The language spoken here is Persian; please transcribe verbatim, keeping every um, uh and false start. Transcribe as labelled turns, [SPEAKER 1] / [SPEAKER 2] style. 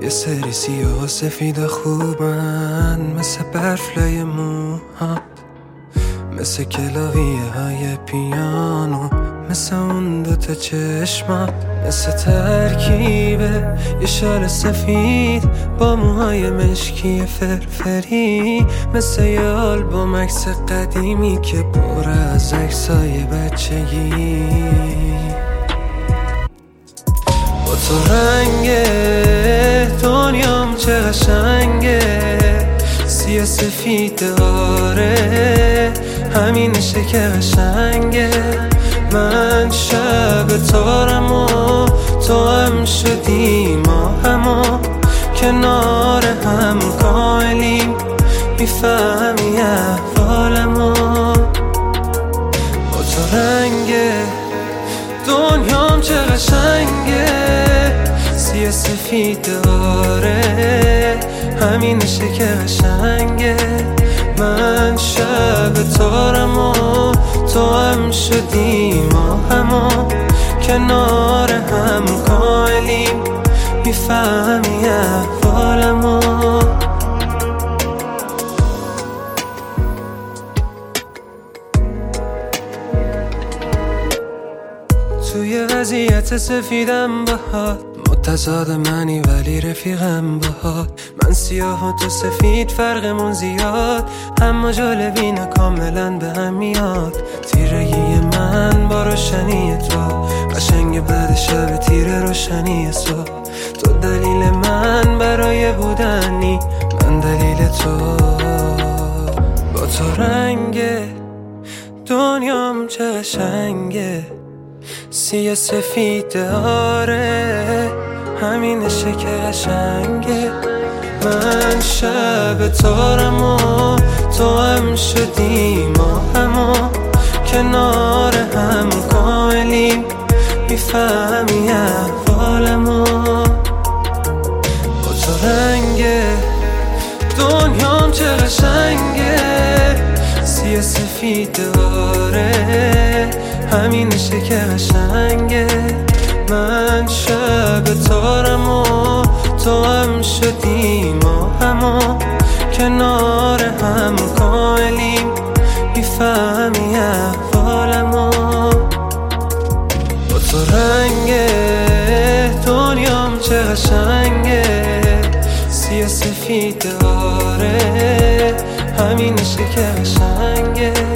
[SPEAKER 1] یه سری سیاه و سفید خوبن، مثل برف لای موهات، مثل کلاویه های پیانو، مثل اون دوتا چشمات، مثل ترکیبه یه شال سفید با موهای مشکی فرفری، مثل یه آلبوم عکس قدیمی که پر از عکسای بچگی. با تو رنگ دنیام چه قشنگه، سیاه سفید آره همینشه که قشنگه. من شب تارم و تو هم شدی، ما همو کنار هم کاملیم، میفهمی احوالمو. با تو رنگ دنیام چه قشنگه، سیاه سفید آره همینشه که قشنگه. من شب تارم و تو هم شدی، ما همو کنار هم کاملیم، میفهمی احوالمو. توی وضعیت سفیدم باهات، متضاد منی ولی رفیقم باهات. من سیاه و تو سفید فرقمون زیاد، اما جالبینه کاملا به هم میاد. تیرگی من با روشنی تو، قشنگ بعد شب تیره روشنی صبح. تو دلیل من برای بودنی، من دلیل تو. با تو رنگ دنیام چه قشنگه، سیاه سفید آره همینشه که قشنگه. من شب تارم و تو هم شدی، ما همو کنار هم کاملیم، میفهمی احوالمو. با تو رنگ دنیام چه قشنگه، سیاه سفید آره همینشه که قشنگه. من شب تارم و تو هم شدی، ما همو کنار هم کاملیم، میفهمی احوالمو. با تو رنگ دنیام چه قشنگه، سیاه سفید آره همینشه که قشنگه.